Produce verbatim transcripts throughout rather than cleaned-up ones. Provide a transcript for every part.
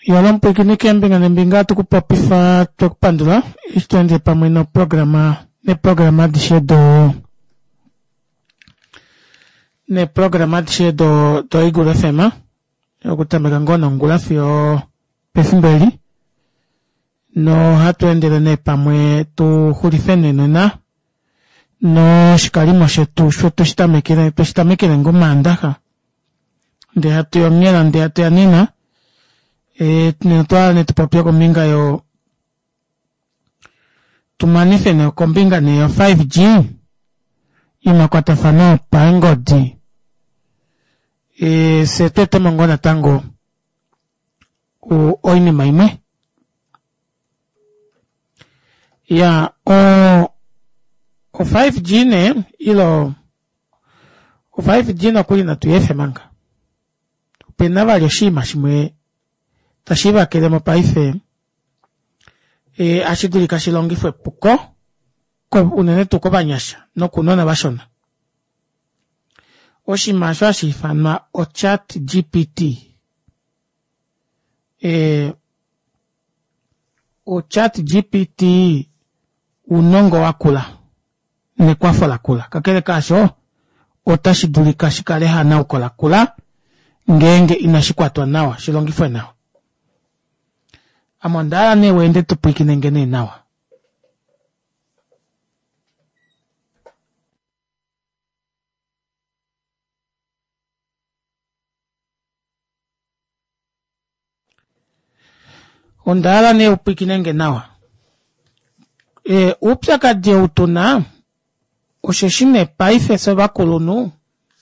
Yalompo ikinike mbinga nembinga tukupapifa tukupandula. Isto nje pamwe no programa, ne programa dishe do, ne programa dishe do, do Igula F M. Yokutameka ngono ngula fio pefimbeli. No hatu endele ne pamwe tu hulifene nuna. No shikarimo shetu, shwetu shitamekile, tu shitamekile ngumandaka. Nde hatu yomiela, nde hatu yanina. E tinatoa ne tupapia kombinga yo tumanife ne kombinga ne yo five G ima kwa tafano paengo di e se tuete mongona tango u oini maime ya o o five G ne ilo o five G na kuli na tuyefe manga penava yoshima shimwe tashiba kedemo paife e ashiduli kashilongi fue puko kwa unene tuko banyasha no kunona bashona oshima shwa shifanwa o chat G P T e o chat G P T unongo wakula ne kwa fola kula kakele kasho otashiduli kashikale hana ukola kula ngenge inashikwatwa nawa shilongi fue nawa amondala ne wende tupiki nengene nawa. Ondala ne upiki nenge nawa. E, upya kadje utuna, osheshine paife soba kolonu.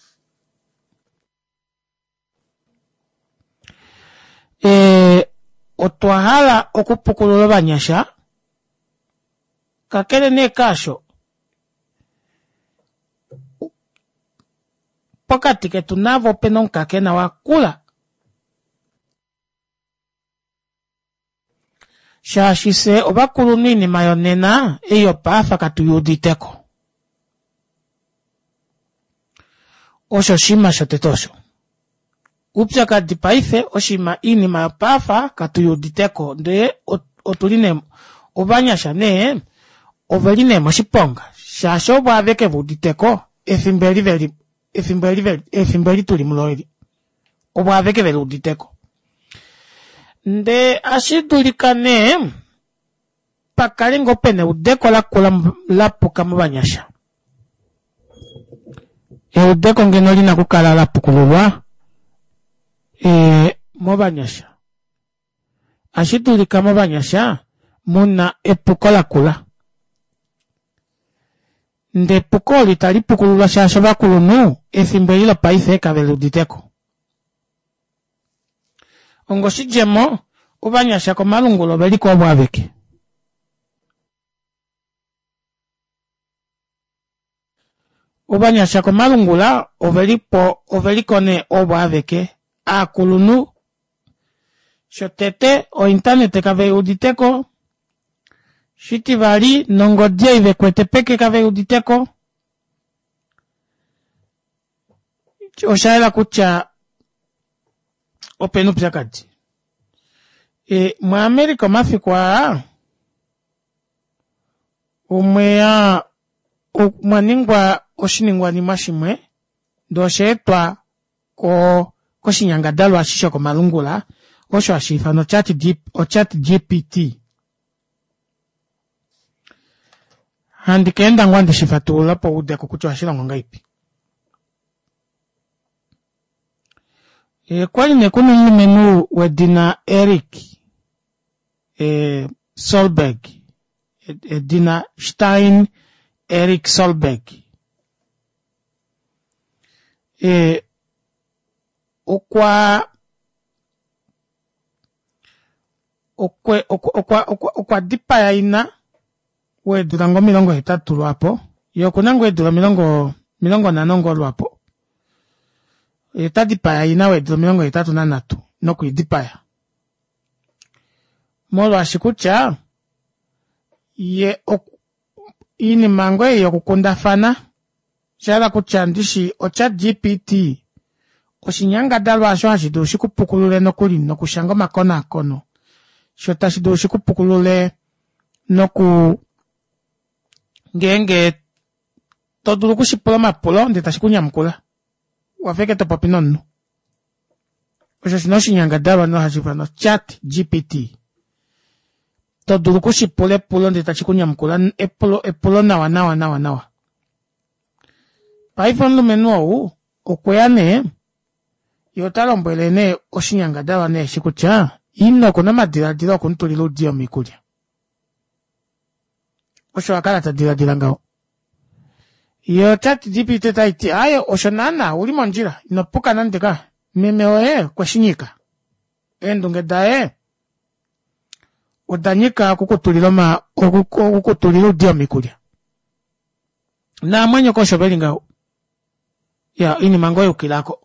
E, otwahala okupukulula banyasha kakele ne kasho pokati ke tunavo penon kakena wakula shashise obakulu nini mayonena eyo pafa katuyuditeko osho shima shotetosho upya kadi paife oshima ini mapafa katuyuditeko nde otuline obanyasha ne overine moshiponga shasho bwaveke vuditeko efimbeli veli efimbeli veli efimbeli tuli muloeli obwaveke veli uditeko nde ashidulikane pakalingo pene udeko la kula lapuka mubanyasha e udeko ngeno lina kukala lapukululwa e mobanyasha ashitulika mobanyasha muna epukola kula nde pukoli tali pukulula shasho bakulunu efimbelilo paife kabeluditeko ongo shijemo ubanyasha ko malungulo beliko obwaveke ubanyasha ko malungula ovelipo ovelikone obwaveke a kulunu shotete o internet kave uditeko shitivali nongodie ive kwetepeke kave uditeko oshaela kucha openu pjakati e mwa Amerika mafikwa umwea umwaningwa oshiningwa ni mashimwe doshetwa ko koshinyanga dalwa shisho ko malungula osho ashifa no chat deep o chat G P T handi kenda ngwande shifatula po ude kukucho ashilongo ngaipi e kwali ne kunu menu wedina Eric e Solberg e, e dina Stein Eric Solberg e okwa okwe okwa okwa okwa dipa ya ina we durango milongo hitatu lwapo yokunango edura milongo milongo nanongo lwapo eta dipa ya ina we dura milongo hitatu na natu noku dipa ya molo ashikucha ye ok, ini mangwe yokukunda fana shala kuchandishi o chat G P T oshinyanga dalwa asho hashidu shikupukulule nokuli nokushanga makona akono. Shota shidu shikupukulule noku ngenge todulu kushipula mapulo ndeta shikunyamukula. Wafeke topopi nonu. Osho shino oshinyanga dalwa no hashifano chat G P T. Todulu kushipule pulo ndeta shikunyamukula epulo epulo nawa nawa nawa nawa. Paifon lumenu au okweyane yotalombwelene oshinyanga dalwa ne shikucha ino kuna madiladila okuntulila udio mikulya. Osho wakala tadiladila ngao. Yo chat G P T taiti ayo osho nana uli monjila inopuka nandika meme oe kweshinyika. Endunge dae udanyika kukutulila ma kukutulila udio mikulya. Na mwenye kosho beli ngao. Ya ini mango yukilako.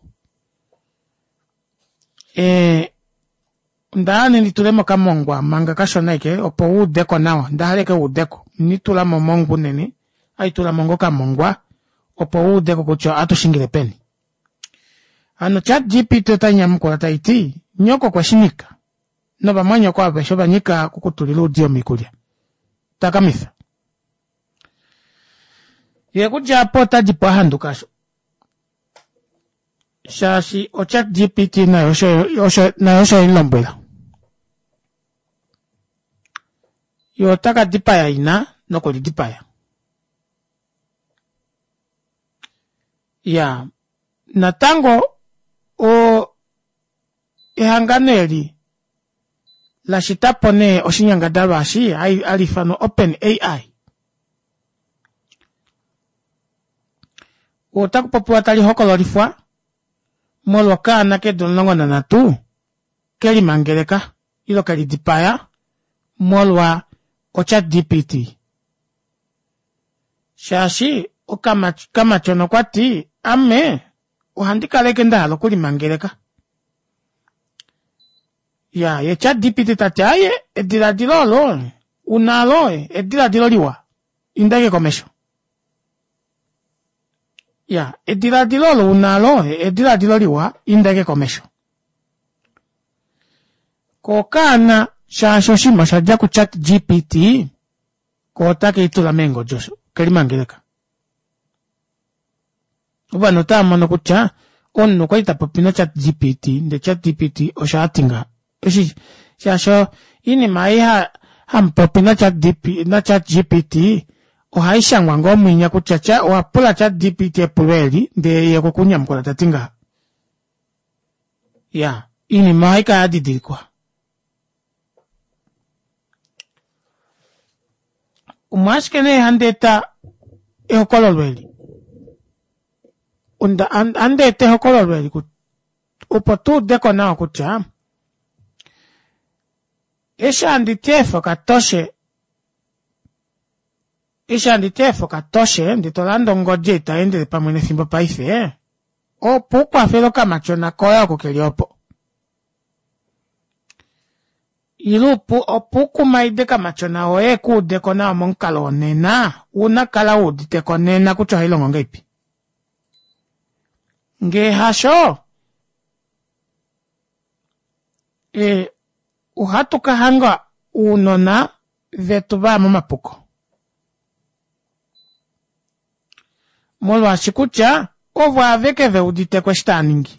Eh ndani nitulemo kamongwa manga kasho naike opo udeko nawa ndahaleke udeko nitula momongu nene aitula mongo kamongwa opo udeko kucho atushingile peni. Ano chat G P T tanyamukola taiti nyoko kweshinika no bamanyo kwa besho banyika kukutulila udio mikulya takamisa ye kuja pota jipo handukasho shashi o chat G P T na yosho yosho na yosho ilombwela yo taka dipaya ina noko li dipaya ya natango o ehanganeli la shitapone oshinyanga dalwa shi alifano Open A I o taku popua tali hokolorifwa molo kana ke donlongo na natu keli mangeleka ilo keli dipaya molwa o chat G P T shashi o kama kama chono kwati ame o handika leke ndalo kuli mangeleka ya ye chat G P T tataye edira dilolo unalo edira diloliwa indage komesho ya edira dilolo unalo edira diloliwa indage komesho kokana shasho shima shaja ku chat G P T kota ke itula mengo joso kelimangeleka uba nota mono kucha onno kwa itapopina chat G P T nde chat G P T o shatinga oshi shasho ini mai ha hampopina chat G P T na chat G P T o haisha ngwango mwinya kuchacha o apula chat G P T epuleli nde yako kunyamkola tatinga ya ini mai ka adidikwa umashkene handeta e hokololweli unda and, andete hokololweli ku upotu deko nao kucha esha anditefo katoshe esha anditefo katoshe nditolando ngojeta ende pamwene simbo paife eh o puko afelo kamachona koya kukeliopo ilupu opuku maide kamachona oe ku deko na monkalo nena una kala udi deko nena kucho hilongo ngeipi nge hasho e uhatu kahanga unona vetu ba mapuko molo ashikucha ovo aveke ve udite kwestaningi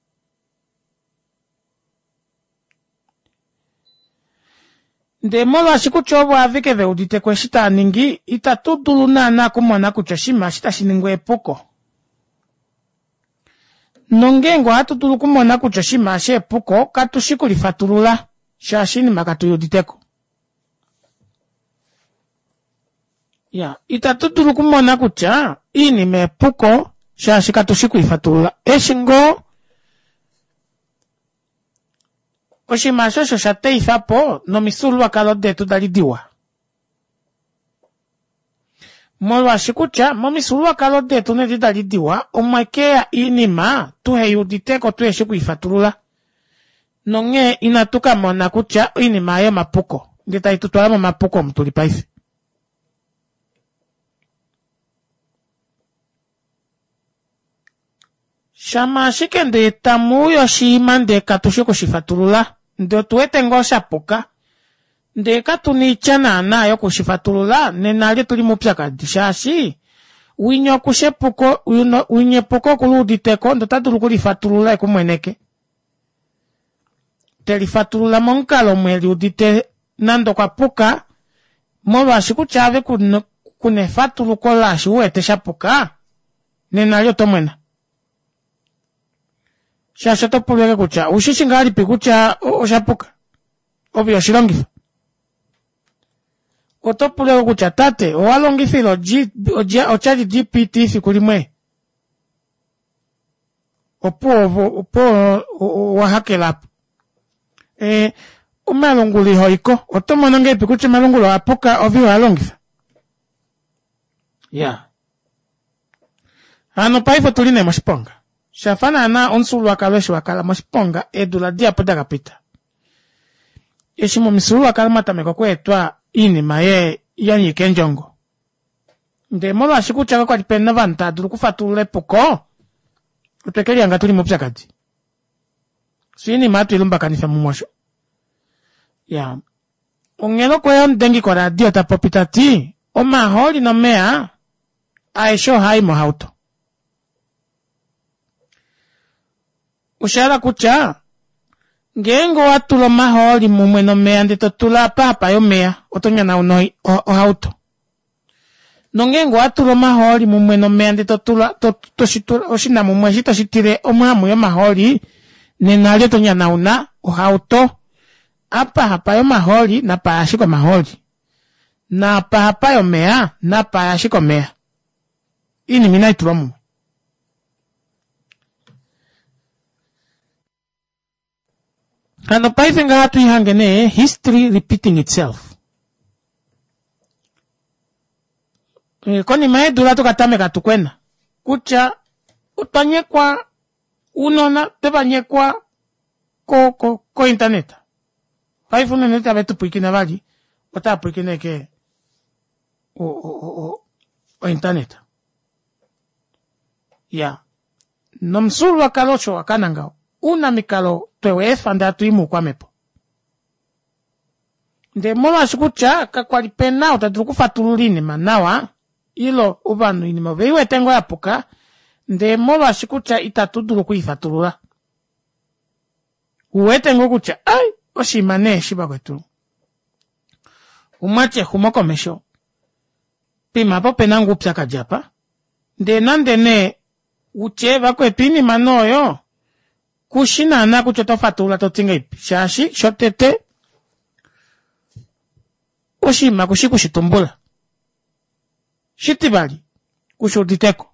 nde molo ashikucha ovo aveke ve udite kwestaningi itatudulu nana kumona kuchoshima shitashiningwe epuko nongengo atutulu kumona kuchoshima she epuko katushikulifatulula shashini makatuyuditeko ya itatutulu kumona kucha ini mepuko shashi katushikulifatulula eshingo oshima shosho shateifapo no misulwa kalode tudalidiwa molo ashikucha momisulwa kalode tunedidalidiwa omwekea inima tuheyuditeko tuheshikulifatulula nonge inatuka mona kucha inima ayo mapuko ndita itutwala mapuko mtulipaisi Shama shikende tamu yoshi mande katushiko shifatulula. Ndo tuwete ngosha puka. Nde katuni chana na yoko shifatulula. Nenali tuli mupya kadishashi. Winyo kushepuko, winye puko kuluditeko. Ndo tatulu kulifatulula ikumweneke. Telifatulula monkalo mweli udite nando kwa puka. Molo ashikuchave kune, kune fatulu kola ashuwete shapuka. Nenali otomwena. Shashato pulweke kucha. Ushishingali pikucha oshapuka. Obi oshilongifa. Otopulweke kucha tate. Owalongifilo ochaji G P T fikulimwe. Opo opo wahakelapo. Eh, umelonguli hoiko. Otomononge pikucha melongulo apuka obi walongifa. Ya. Ano paifo tuline moshiponga. Shafana na onsulu wakaleshi wakala moshiponga edula dia poda kapita. Eshimo misulu wakala matameko kweetwa inima ye yanyi kenjongo. Nde molo ashikucha kwa dipenda vanta dulu kufatule puko. Utekeli anga tuli mopya kati. Suini matu ilumba kanisa mumosho. Ya. Ungelo kwe on dengi kwa radio tapopita ti. Oma holi no mea. Aisho hai mohauto. Ushara kucha. Ngengo watulo maholi mumweno mea ndito tula papa yo mea. Otonya na unoi ohauto. Nongengo watulo maholi mumweno mea ndito tula to, to shitura oshina mumwe shito shitire omuhamu yo maholi. Nenali otonya na una ohauto. Apa hapa yo maholi na paashiko maholi. Na pa hapa yo mea na paashiko mea. Ini mina itulomu. Ano paife nga hatu ihangene history repeating itself. E, koni mae durato katame katukwena. Kucha utanyekwa unona tebanyekwa ko ko ko internet. Paife uneneta betu puikine vali. Wata puikine ke o o o o internet. Ya. Nomsulu wakalocho wakanangao. Una mikalo twewe efanda atuimu kwa mepo. Nde mola shikucha kakwali pena utadruku fatululini manawa. Ilo ubanu inima veiwe tengo ya puka. Nde mola shikucha itatuduru kuifatulula. Uwe tengo kucha. Ay, oshimane shiba kwetu. Umache humoko mesho. Pima po penangu upya kajapa. Nde nande ne uche bakwetu inima noyo. Kushina na kuchoto fatula totinga ipi. Shashi, shotete. Oshima kushi kushitumbula. Shitibali. Kushuditeko.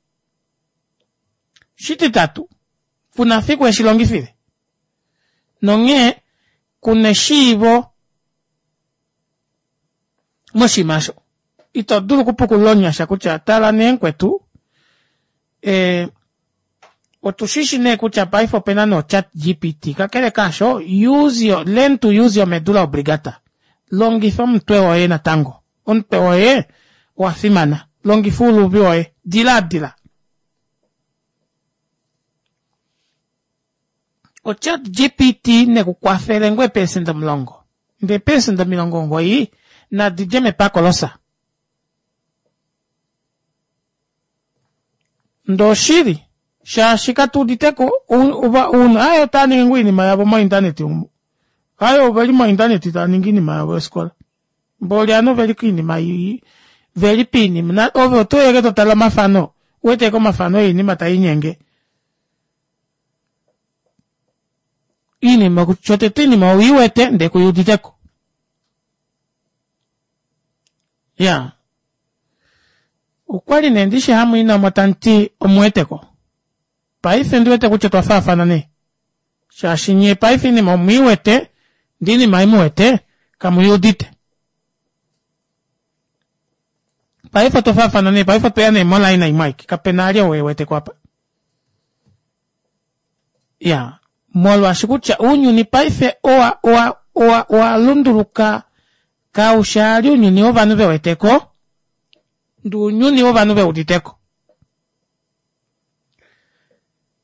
Shititatu. Funafiku ya shilongifile. Nonge kuneshivo. Moshimasho. Ito duru kupukulonya shakucha tala nenkwetu. Eh... Otushishi ne kucha paifo pena no chat G P T. Kakele kasho, use your, learn to use your medulla oblongata. Longifom twe oe na tango. On pe oe, wafimana. Longifulu bi oe. Dila dila. O chat G P T ne kukwafele ngwe pesenda mlongo. Nde pesenda milongo ngoi, na dijeme pa kolosa. Ndo shiri. Shashika tuditeko uba un ayo tani ngwini mayabo ma internet umu. Ayo veli ma internet tani ngini mayabo eskola. Mboli ano veli kini mayi veli pini na ovo to yeke to tala mafano. Wete ko mafano ini mata inyenge. Ini makuchote tini ma uiwete ndeko yuditeko. Ya. Ukwali nendishe hamu ina matanti omweteko. Paife ndiwete kuche tofafa nane. Shashinye paife ni mamiwete, dini maimuwete, kamuyudite. Paife tofafa nane, paife toyane mola ina imaiki, kapenaria wewete kwa pa. Ya, molo ashikucha unyu ni paife oa, oa, oa, oa lunduluka, ka ushari unyu ni ova nuve weteko, ndu unyu ni ova nuve uditeko.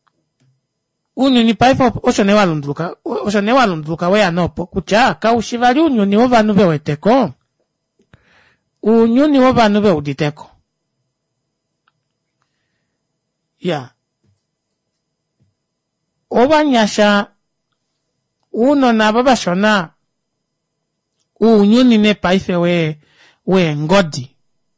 unyuni paifa osho ne walunduluka osho ne walunduluka we anopo kucha kaushivali unyuni wo vanhu beweteko unyuni wo vanhu beuditeko ya obanyasha uno na babashona unyuni ne paife we we ngodi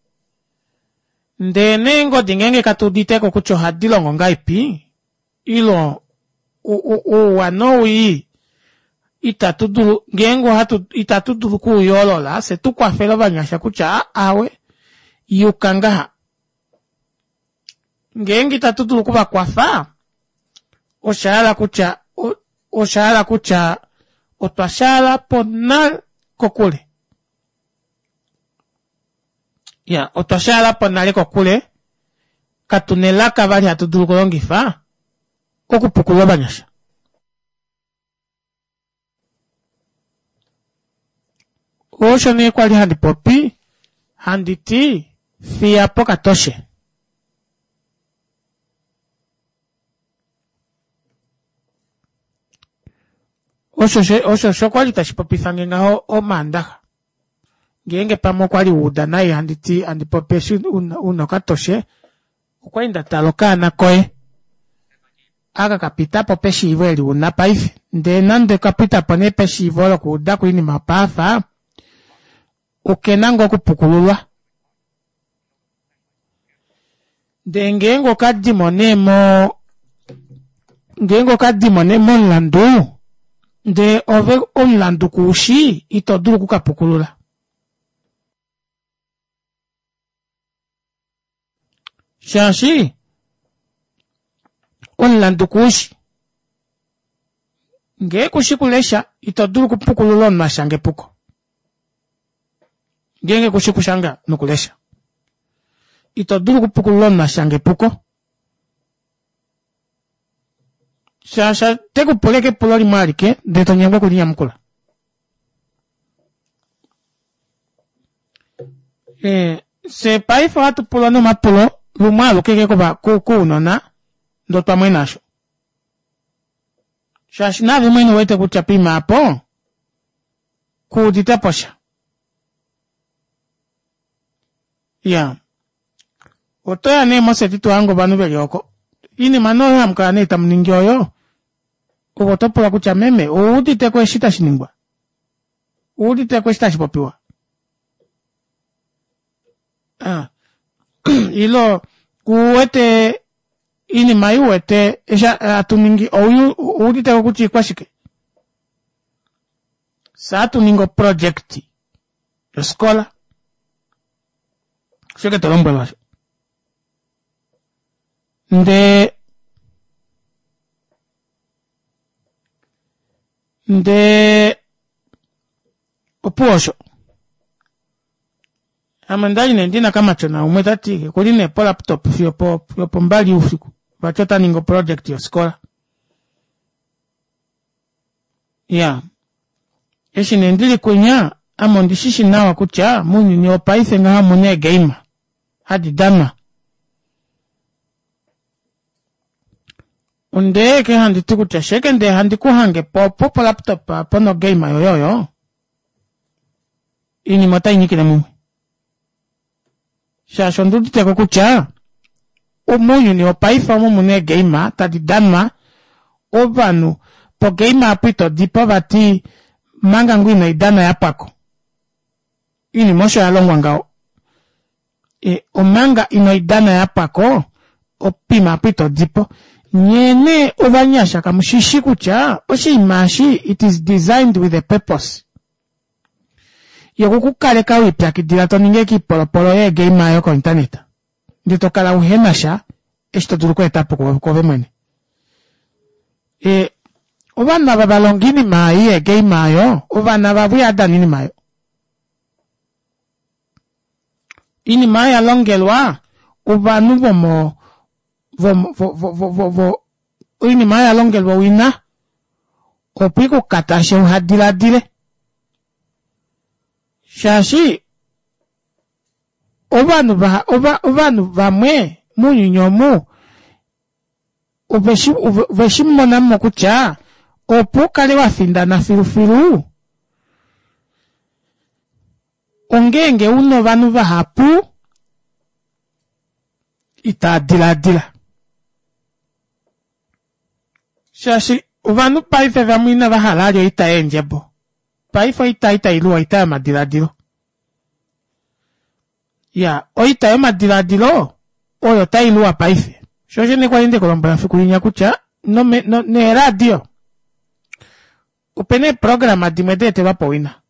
ndene ngodi ngenge katuditeko kucho hadilongo ngaipi ilo u u u wanoi itatudulu ngengo hatu itatudulu ku yolola se tu kwa felo banyasha kucha awe yukanga ngengi itatudulu kuba kwafa oshala kucha oshala kucha otwashala ponal kokule ya otwashala ponale kokule katunela kabali hatudulu kulongifa okupukulwa banyasha osho ne kwali handi popi handi ti fia poka toshe osho she osho sho kwali tashipopi fange ngaho o mandaha ngenge pamo kwali uda nayi handi ti handi popi shi uno, uno katoshe kwa inda talokana koe aga kapita po peshi iveli una paife nde nande kapita pone peshi ivolo kuda kuini mapafa ukenango kupukululwa nde ngengo kadimonemo ngengo kadimonemo nlandu nde ove onlandu kushi itodulu kukapukulula shashi onlandu kushi nge kushi kulesha itodulu kupukulula mashange puko ngenge kushi kushanga nukulesha itodulu kupukulula mashange puko shasha teku poleke polori marike de tonyangwa kulinya mkula eh se paifa hatu pulano mapulo lumalo keke koba ku ku nona ndo twa nasho shashi navi mwene wete kuchapima hapo kuditaposha ya otoya ne mose titu ango banu belioko ini mano ya mkane tamningyoyo ugotopola kucha meme udite ko shita shiningwa udite ko shita shipopiwa ah ilo kuwete ini maiwete esha atuningi oyu udite ko kuchi kwashike sa atuningo project yo skola shike tolombo basho nde nde opuosho amandali nendina kama chona umwetati kuline po laptop fio po fio po mbali usiku bachota ningo project yo skola ya eshi nendili kunya amondishishi nawa kucha munyu ni opaife nga hamune game hadi dama unde ke handi tuku chasheke nde handi kuhange po po laptop po no game yo yo yo ini mata ini kina mume shasho ndudu teko kucha umunyu ni opaifa mumune game tadi dama obanu po game apito dipo bati manga ngwina idana ya pako ini mosho ya longwa ngao e omanga ino idana ya pako opima apito dipo nyene ovanyasha kamushishi kucha oshi imashi it is designed with a purpose yokukukale ka wipya kidila toninge kipolopolo ye game ayo ko internet ndito kala uhenasha esto turuko etapo ko ko vemene e obana babalongini mai ye game ayo obana babuya danini mayo ini mai alongelwa obanu bomo vo vo vo vo vo vo ini mai alongelwa wina opiko katashe hadila dile shashi obanu ba oba obanu bamwe munyunyomu uveshi uveshi mona mokucha opukale wafinda na filufilu ongenge uno vanu vahapu itadila dila shashi uvanu paife vamwina vahalali ita enjebo paife ita ita iluwa ita madila dilo ya oita yo madila dilo oyo ta iluwa paife shoje ne kwa inde kolomba fikulinya kucha no me no ne radio upene programa dimede te vapo wina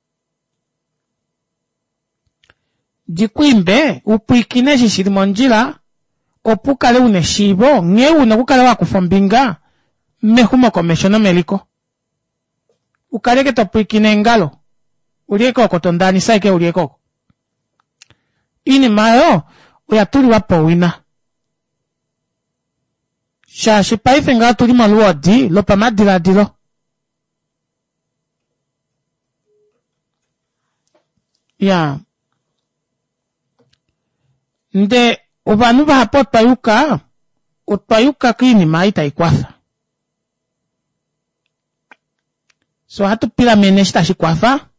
jikwimbe upuikine shishiri monjila opukale une shibo nge una kukale wakufombinga mehumo komeshono meliko ukaleke topuikine ngalo ulieko kotondani saike ulieko ini mayo uyatuli wapo wina shashi paife nga tuli maluwa di lopa madila dilo ya nde ubanu bahapo payuka utpayuka kini maita ikwafa so hatu pila menesta shikwafa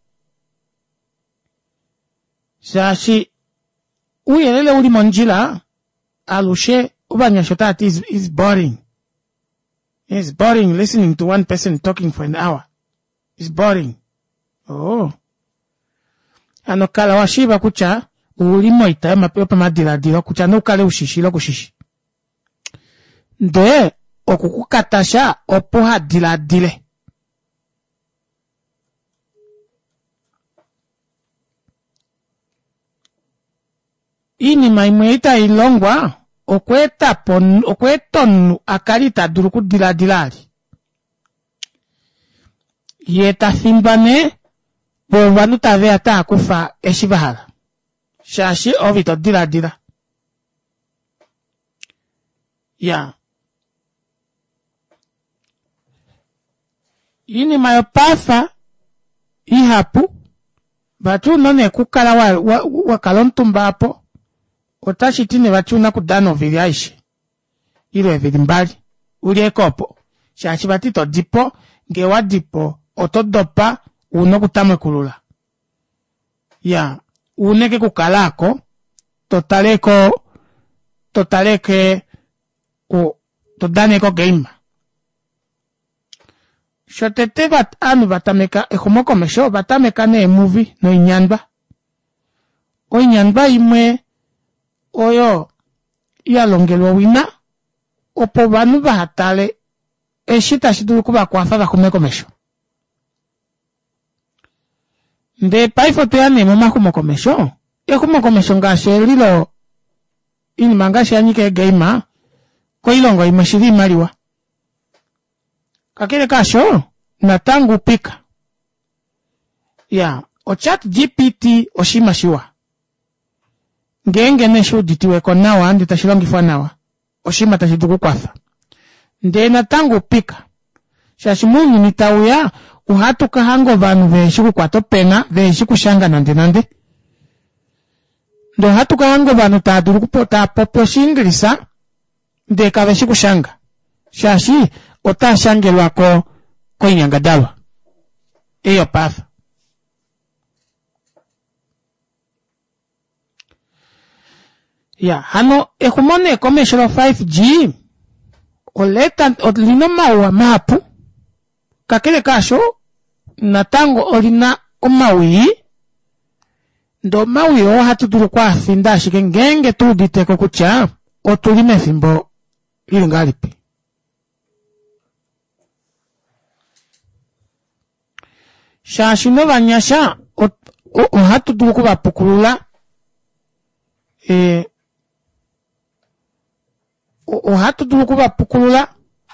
shashi uyelele uli monjila alushe ubanya shotati is, is boring. It's boring listening to one person talking for an hour. It's boring. Oh. Ano kala washiba kucha ulimo ita mapeopa madila dilo kucha no kale ushishi lo kushishi. De okukukatasha opoha dila dile. Ini maimweita ilongwa okweta pon okwetonu akarita duruku dila dilali yeta thimbane bovanu tave ata akufa eshibahala shashi ovito dila dila ya ini mayopafa ihapu batu none kukala wa, wa, wa kalontumbapo otashi tine vachuna kudano vili aishi ilo vili mbali uli ekopo shashi batito dipo ngewa dipo otodopa uno kutamwe kulula ya uneke kukalako totaleko totaleke o todaneko game shotete bat anu batameka ehomoko mesho batameka ne movie no inyanba o inyanba imwe oyo yalongelwa wina opo banu bahatale eshita shidulu kuba kwafa bakumeko mesho nde paifo tuyane mama kumoko mesho e kumoko mesho ngashe lilo ini mangashi anyike gaima ko ilongo imashiri maliwa kakile kasho na tangu pika ya o chat G P T oshimashiwa ngenge nesho ditiwe konawa ndi tashilongi fanawa oshima tashiduku kwafa nde na tangu pika shashimunyu nitauya uhatu kahango vanu veshiku kwato pena veshiku shanga nande nande ndo hatu kahango vanu taduru kupota popyo shingilisa nde kaveshiku shanga shashi ota shange lwako ko inyangadalwa eyo pafa ya hano ekumone komeshelo five G oleta olino mawa mapu kakele kasho natango olina omawi ndo mawi o hatuduru kwa finda shike ngenge tuditeko kucha otulime fimbo ilingalipi shashino banyasha o, o, o hatuduru kuba pukulula e o hatu dukuba pukulula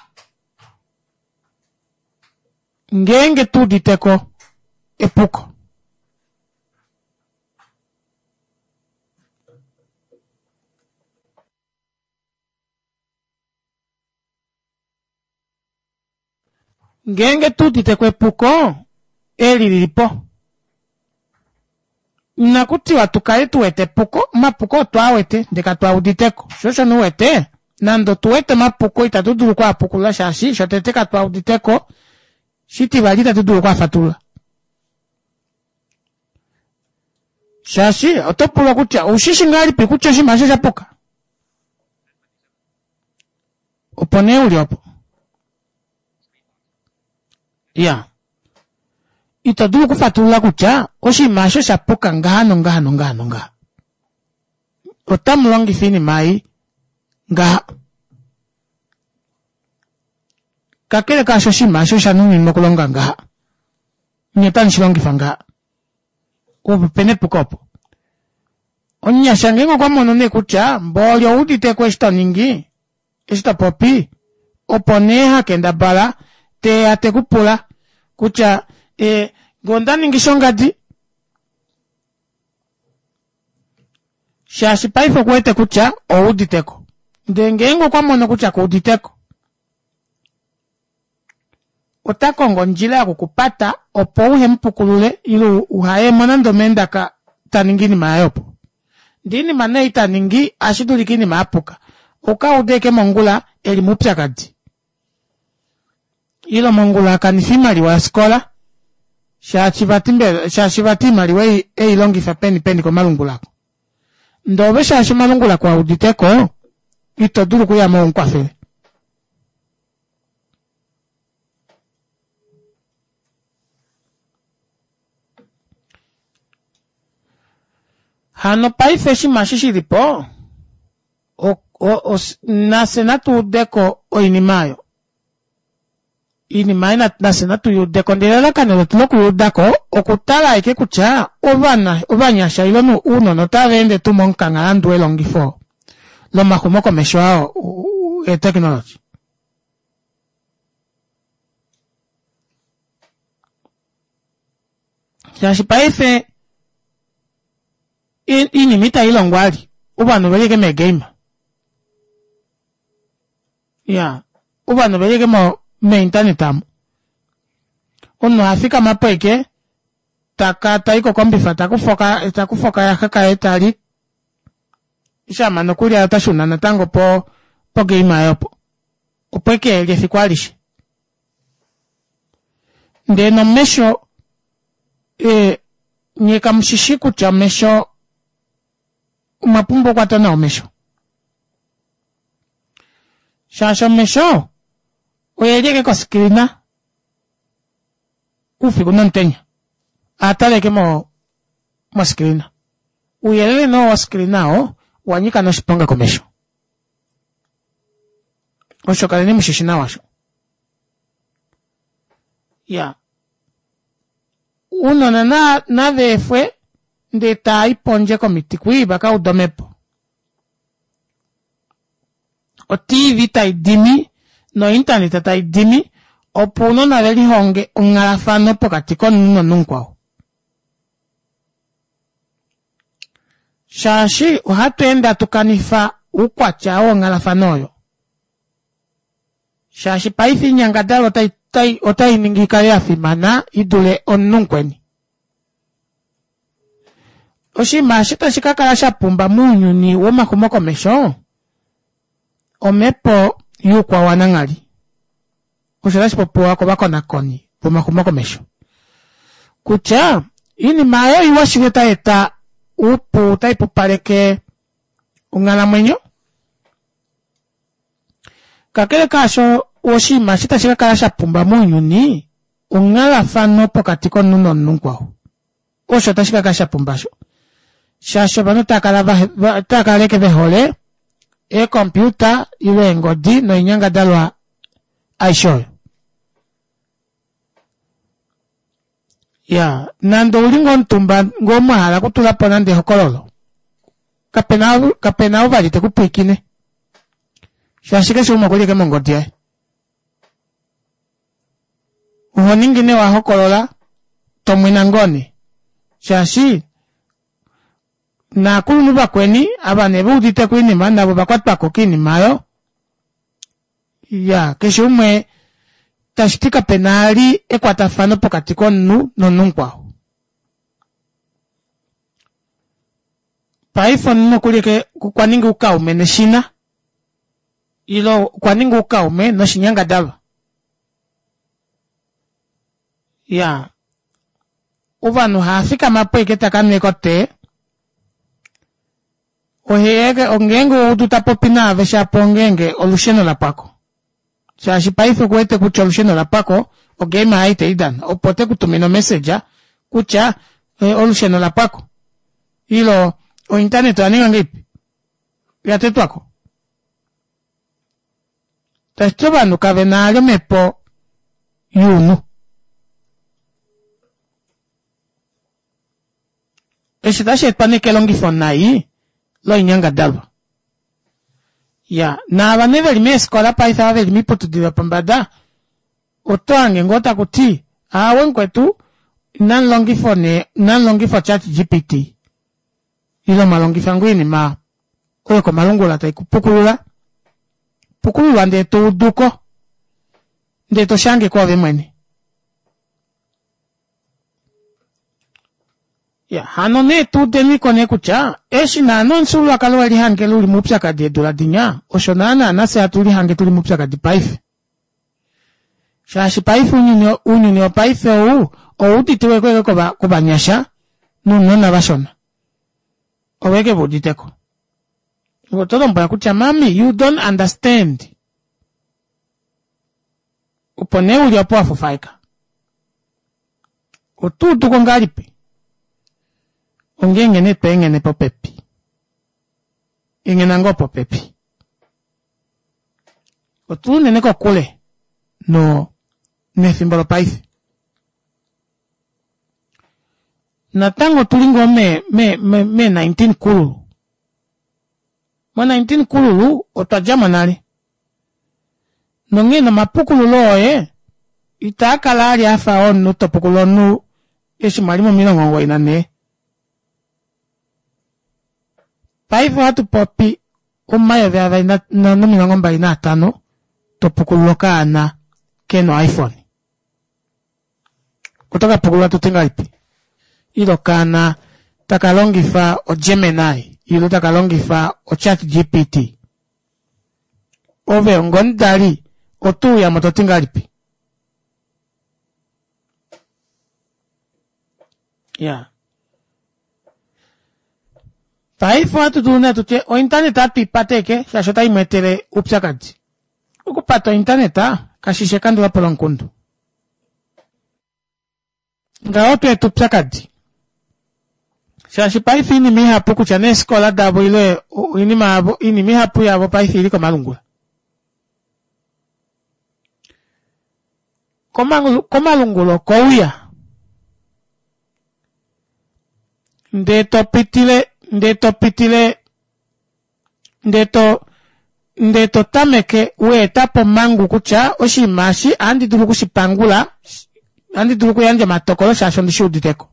ngenge tuditeko epuko ngenge tuditeko epuko elilipo nakuti watukale tuwete puko mapuko twawete ndeka twawuditeko shosho nuwete nando tuwete mapuko itatudulu kwa apukula shashi shoteteka tu auditeko shiti valita tudulu kwa fatula shashi otopula kutia ushishi ngali pikucha shimashe shapuka opone uli opo ya itadulu kufatula kucha oshimashe shapuka ngano ngano ngano ngano otamulongi fini mai nga kakele kasho shimashe shanuni nokulonga nga nyetani shilongi fanga ubu pene pukopo onya shangengo kwa mono ne kucha mbolyo udite kwa esta ningi esta popi oponeha kenda bala te ate kupula kucha e gonda ningi shongadi shashi paifo kwete kucha o uditeko ndengengo kwa mono kucha ku uditeko otakongo njila ya kukupata opo uhe mpukulule ilu uhaye monando mendaka taningini maayopo ndini mane itaningi ashidulikini maapuka uka udeke mongula eli mupya kadi ilo mongula kanifimali wa skola shashivatimali wei eilongifa peni peni kwa malungulako ndobe shashi malungula kwa uditeko itodulu kuya monkwafele hano paife shimashishi ripo o, o, o nasenatu deko o inimayo inimayo nasenatu yudeko ndirela kanelo tuloku yudako okutala ike kucha obana obanyasha ilonu uno notavende tumonkanga andu elongifo lo mahumoko meshwao e technology yashi paife in inimita ilongwali ubano beleke me game ya ubano beleke mo me internet am ono afika mapeke taka taiko kombifa takufoka takufoka ya kaka etali shama no kuli atashuna na tango po po game ayopo opeke ele fikwalishi ndeno mesho e nyeka mshishiku cha mesho mapumbo kwa tona omesho shasho mesho oyeleke kwa skrina ufi kuna ntenya ataleke mo mo skrina uyelele no wa skrina o wanyika no shiponga komesho osho kale ni mshishina washo ya uno na na na vefwe nde tai ponje komiti kui baka udomepo o T V tai dimi no internet tai dimi o puno na veli honge ungarafano pokati kon nuno nunkwao shashi uhatuenda tukanifa ukwa chao ngarafanoyo shashi paifi nyangadalo tai tai otai ningikale afimana idule onnunkweni oshima shita shikakala shapumba munyu ni woma kumoko mesho omepo yukwa wanangali ushirashi popo wako bako nakoni woma kumoko mesho kucha ini mayo iwashigeta eta upu taipu pareke ungala mwenyo kakele kasho oshima shita shikakala shapumba munyu ni ungala fano pokati ko nuno nunkwao osho tashikakala shapumbasho shasho bano takala takale ke behole e computer iwe ngodi no inyanga dalwa aisho ya nando ulingo ntumba ngoma hala kutula pona nde hokololo kapena kapena uvali te kupikine shashike shuma kuli ke mongodi ai uhoningine wa hokolola tomwina ngoni shashi na kulu bakweni abane budite kwini manda bakwatpa kokini mayo ya keshume tashtika penali ekwatafano pokati konnu nonunkwa pa iPhone no kulike kwaningi uka umeneshina ilo kwa ningu kaume no shinyanga dava. Ya. Uvanu hafika mapo ikitaka nikote. Ohege ongengo udutapo pinave shapo ongenge olusheno la pako. Shashi paifu kuwete kucha olusheno la pako, ogema haite idan. Opote kutumino meseja, kucha eh, olusheno la pako. Ilo, o internet aninga ngipi. Ya tetu ako. Tachoba nukabe na aleme po yunu. Eshitashi etpanike longifon na hii. Lo inyanga dalwa. Ya, na abaneve limi eskola paisa ave limi putu diwa pambada. Otoange ngota kuti. Awen kwetu, nan longifone, nan longifo chat G P T. Ilo malongifanguini ma. Oyo ko malungula taiku pukulula. Pukulula ndeto uduko. Ndeto shange kwa vimweni. Ya, hanone tu deni kone kucha, eshi na anon sulu akalo li hange luli mupsaka di edula dinya, oshonana anase atuli hange tuli mupsaka di paife. Shashi paife unyunyo, unyunyo paife ou, ou titiwe kweke koba, koba nyasha, nunona bashona. Oweke buditeko. Ugotodo mbaya kucha, mami, you don't understand. Upone uli apu afufaika. Utu tuko ngalipi. Ongenge ne penge ne popepi. Inge nango popepi. Otu nene ko kule. No. Ne fimbolo paifi. Natango tulingo me, me, me, me nineteen kululu. Ma nineteen kululu, otajama nali. Nonge na mapukulu oe. Itaka lali afa onu topukulo nu. Yeshi malimo milongo inane. Paifu hatu popi, umayo vya ina, na numi na ngomba ina atano, topukuloka ana, keno iPhone. Kutoka pukula tutinga ipi. Ilo kana, takalongifa o Gemini, ilo takalongifa o Chat G P T. Ove ngondari, otu ya mototinga ipi. Yeah. Paifu hatu duna tuche, o internet ati pateke, shashota imetere upsakadzi. Ukupato internet ha, kashishekando la polonkundu. Nga otu etu upsakadzi. Shashi paifu ini miha puku chane eskola dabo ilo, ini maabo, ini miha pu yabo paifu iliko malungula. Komalungulo, kouya. Ndeto pitile, ndeto pitile, ndeto, ndeto tameke we tapo mangu kucha, oshi mashi, andi duluku shipangula, andi duluku yanje matokolo shashondi shuditeko.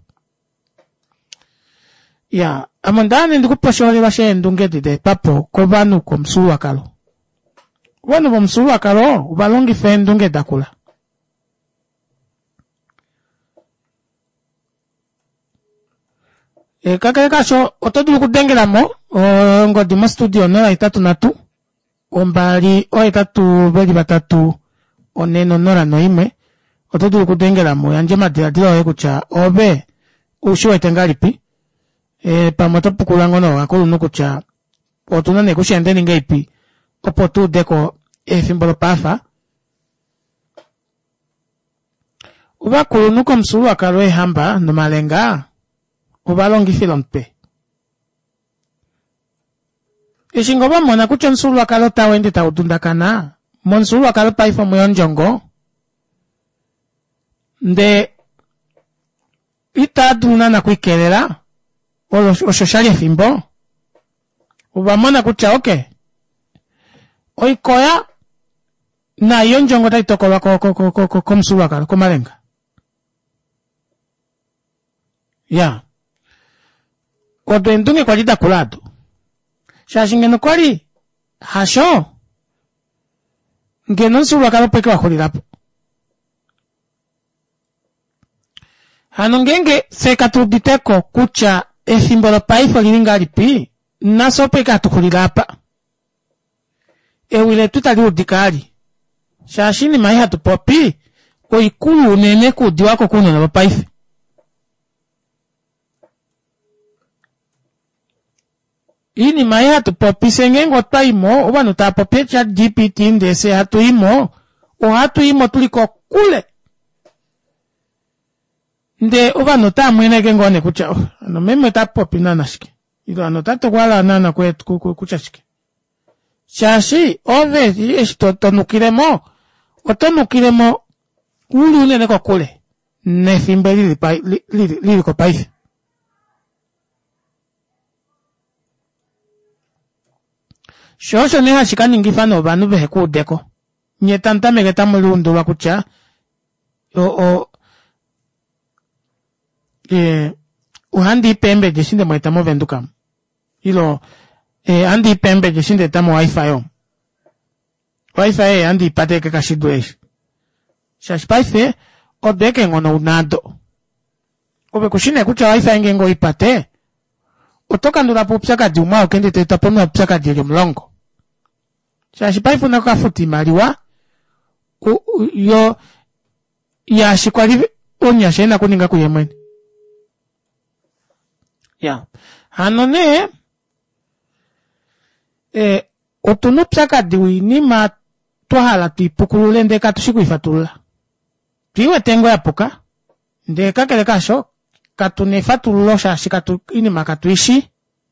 Ya, amondane ndiku poshori washe ndunge dide, papo, kobanu komsulu wakalo. Wanu komsulu wakalo, ubalongi fe ndunge dakula. E kaka kasho otodu kudengela mo o ngodi mo studio nora itatu natu ombali o itatu beli batatu oneno nora no ime otodu kudengela mo yanje madira dilo ekucha obe usho etengalipi e pamoto pukulango no akulu nukucha otuna ne kushende ningeipi opotu deko e fimbolo pafa uba kulu nuko msulu akalo e hamba no malenga ubalongi filompe. Ishingoba mona kucho nsulu wakalo tawende taudundakana. Monsulu wakalo paifo mwonjongo. Nde ita duna na kuikelela. Oshoshali fimbo. Ubamona kucha oke. Oikoya na yonjongo taitoko wako komsulu wakalo kumalenga. Ya. Yeah. Odo endunge kwa lida kulado. Shashingeno kwali hasho. Ngeno nsuru wakalo peke wakulilapo. Hanongenge seka tubiteko kucha efimbolo paifo lilinga lipi. Naso peke atukulilapa. ewile tutali udikali. Shashini maiha tupopi, kwa ikulu unene kudiwako kuno na papaife. Ini maiha tupopi sengengo taimo, uba nutapopi chat G P T ndese hatu imo, o hatu imo tuliko kule. Nde uba nuta mwene gengo ne kucha, no meme tapopi nanashike. Ilo anotato wala nana kwe kuchashike. Shashi, ove, yeshi tonukiremo, otonukiremo, uli unene kwa kule, nefimbe lili, lili, lili, lili kwa paife. Shosho neha shikani ngifano banu behe kudeko. Nye tanta megeta mulundu wakucha, o, o, e, uhandi pembe jeshinde mwetamo vendukam. Ilo, e, andi pembe jeshinde tamo wifi yo. Wifi e andi pateke kashiduesh. Shashpaife, odeke ngono unado. Obe kushine kucha wifi ngengo ipate. Otoka ndula pupsaka juma okende te tapono psaka jeli mlongo. Shashpaife unaka futi mariwa. U, u, yo, ya shikwali onya shena kuninga kuyemweni. Ya. Hanone, eh, otunu psaka diwi ni ma tohala tuipukulule ndeka tushikuifatula. Tiwe tengo ya puka. Ndeka kele kasho. Katune fatulo shashi katu ini makatuishi.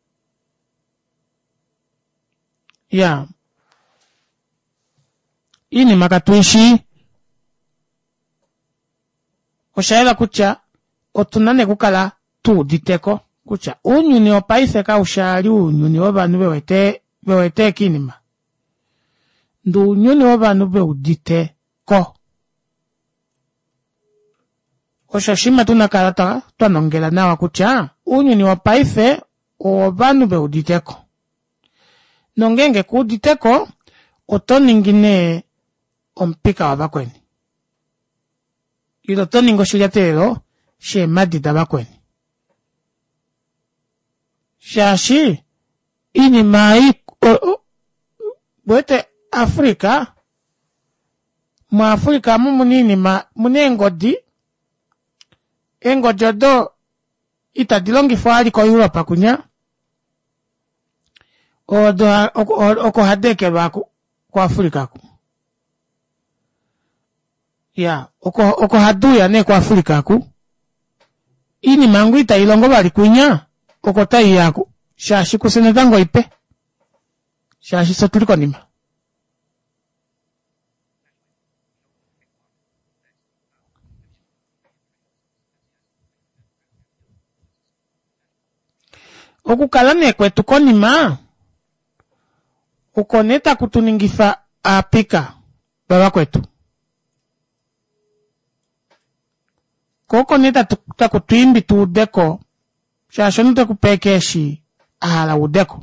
Ya. Ini makatuishi. Oshaela kucha. Otunane kukala tu diteko. Kucha, unyuni opaise ka ushari unyuni wabanu bewete, bewete kinima. Ndu unyuni wabanu beudite ko. Oshashima tunakarata, tuanongela na wakucha, unyuni opaise wabanu beudite ko. Nongenge kudite ko, otoningine ompika wabakweni. Ilo toningo shiliatero, she madida bakweni. Shashi, ini mai, bwete Afrika, ma Afrika mumu nini ma, mune engodi, engodi odo, ita dilongi fahali kwa Europa kunya, odo, oko hadeke waku, kwa Afrika ku. Ya, oko, oko haduya ne kwa Afrika ku. Ini mangu ita ilongo bali kunya, okotai yako. Shashi kusenetango ipe. Shashi sotuliko nima. Okukalane kwetu konima. Ukoneta kutuningifa apika. Baba kwetu. Koko neta takutuimbi tu deko. Shasho nita kupekeshi ahala udeko.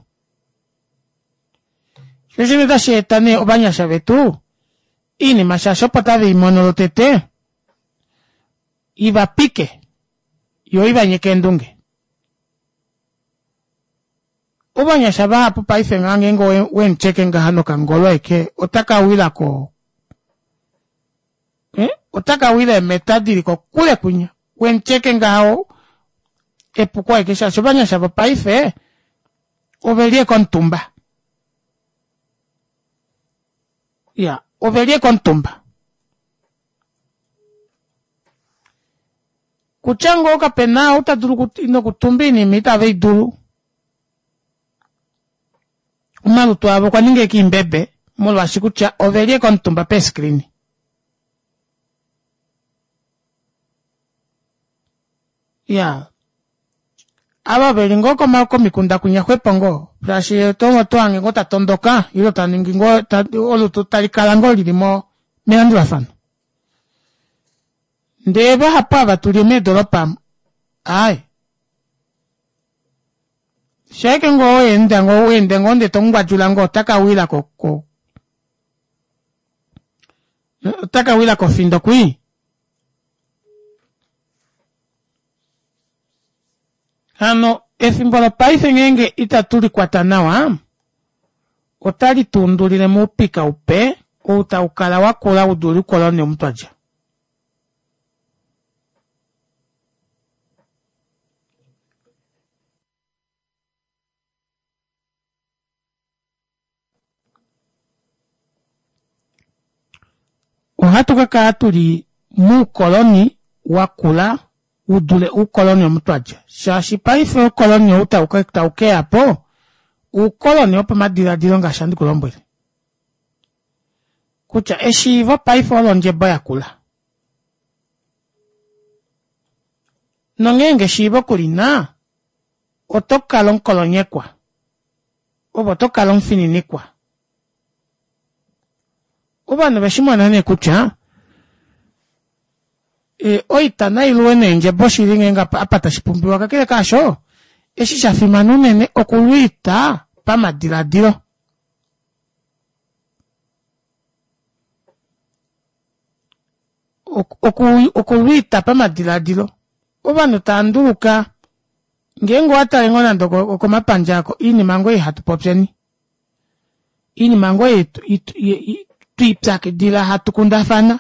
Shasho nita shetane obanya shavetu. Ini mashasho patavi monolotete. Iba pike. Yo iba nyekendunge. Obanya shabaha pupa ife ngangengo wen cheke ngahano kangolo eke. Otaka wila ko. Eh? Otaka wila metadiri ko kule kunya. Wen cheke ngahao. E pourquoi que ça se banya ça va pas y faire ovelie kon tumba ya ovelie kon tumba kuchango ka pena uta duru ino kutumbini mita ve duru umalu to abo kwa ninge kimbebe molo ashikucha ovelie kon tumba pe screen ya aba belingo koma ko mikunda kunya kwepongo plashi tongo twange ngota tondoka ilo taningingo ta olu tutalikalango lilimo meandwa fano ndeba hapa batulime dolopa ai sheke ngo enda ngo wende ngonde tongwa julango taka wila ko ko taka wila ko findo kui Hano, efimbolo paise ngenge itatuli kwa tanawa. otali tundulile mupika upe uta ukala wakula uduli koloni omutwaja. Ohatuka kaatuli mu koloni wakula udule ukoloni omutwaja. Shashi paife ukoloni uta ukekta uke hapo ukoloni opa madira dilonga shandi kulombwele. Kucha eshivo paife olonje boya kula. Nongenge shivo kulina otoka lon kolonye kwa. Obo toka lon finini kwa. Oba nebeshimo nane kucha e oita na iluene nje boshiringe nga apata shipumbi wakakile kasho eshi shafimanu nene okuluita pa madiradiro. Okuluita pa madiradiro. Oba nutanduruka ngengo hata lengona ndoko okomapanjako ini mango ye hatu popjeni. Ini mango ye tuipsake dila hatu kundafana.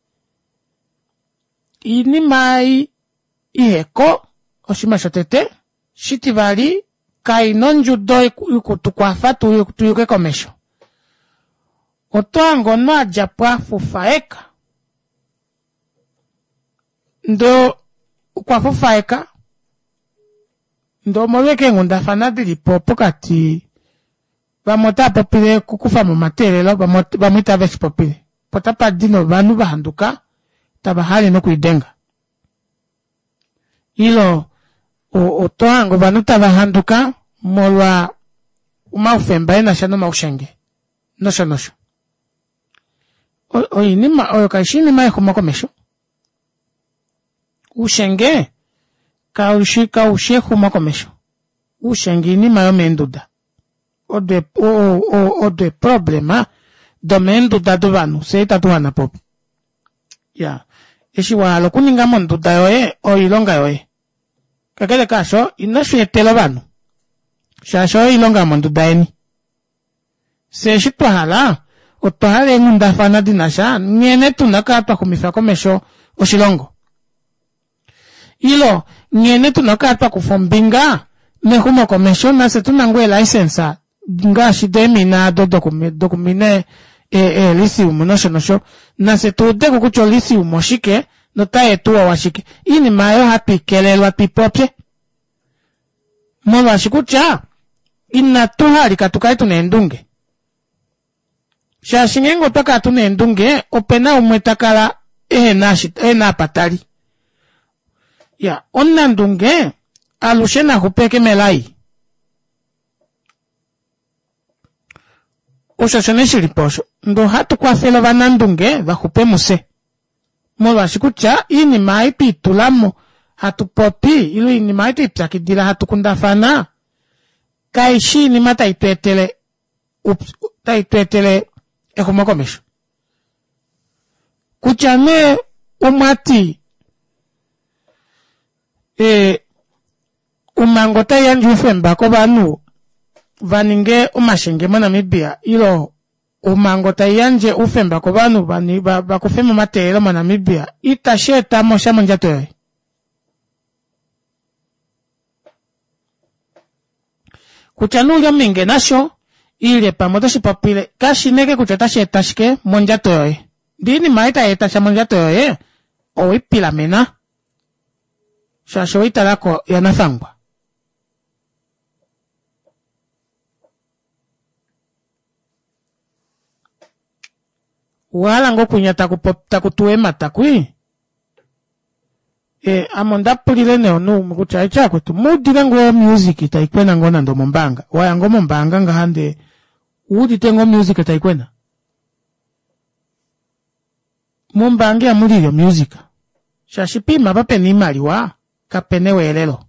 Ini mai iheko oshima shotete shitivali kai nonjudo ikutukwafa tuyuke komesho. Otoango no ajapwa fufaeka. Ndo kwa fufaeka ndo mweke ngundafana dili popo kati bamota popile kukufa mu materelo bamwita vesi popile. Potapa dino banu bahanduka tabahali no kuidenga. Ilo otoango banu tabahanduka molwa umaufemba ena shano maushenge. Nosho nosho. Oyi nima oyo kaishini mae kumakomesho. Ushenge kaushi kaushe kumakomesho. Ushenge nima yo menduda. Ode o o ode problema do menduda do banu seita tuana pop. Ya. Eshi walo kuninga monduda yoe o ilonga yoe. Kakele kasho inashu yetelo banu. Shasho ilonga monduda eni. Seshi tuhala o tuhala ngundafana dinasha nyene tunaka atwa kumifa komesho oshilongo. Ilo nyene tunaka atwa kufombinga nehumo komesho nase tunangwe licensa nga shidemi na do dokumine e e lisiumu nosho nosho nase tude kukucho lisiumu shike no tae tuwa washike ini mayo hapi kelelwa pipopye mwa shikucha ina tuhari katukai tunendunge shashingengo toka tunendunge opena umwetakala ehe nashit ehe na patali ya onna ndunge alushena hupeke melai ushashoneshi liposho ndo hatu kwa felo vanandunge vahupe muse mwa shikucha ini mai pitulamo hatu popi ilu ini mai tipsakidila hatu kundafana kaishi ni mata ituetele ups taituetele ekumokomesho kuchane umati e umangota yanjufe mbako banu vaninge umashenge mwana mibia ilo umangota yanje ufemba ko banu bani bakufema matero mwana mibia itasheta mosha monjato kuchanulia minge nasho ile pamoja shipapile kashineke kuchatashi etashike monjato yoe dini maita etasha monjato yoe o ipila mena shasho italako yanafangwa wala ngo kunyata kupopta kutuema takwi e amonda pulile ne onu mukuchai chako tu mudira ngo music taikwena ngona ndo mombanga waya ngo mombanga ngahande udi tengo music taikwena mombanga ya mulio music shashipima pape ni maliwa kapene welelo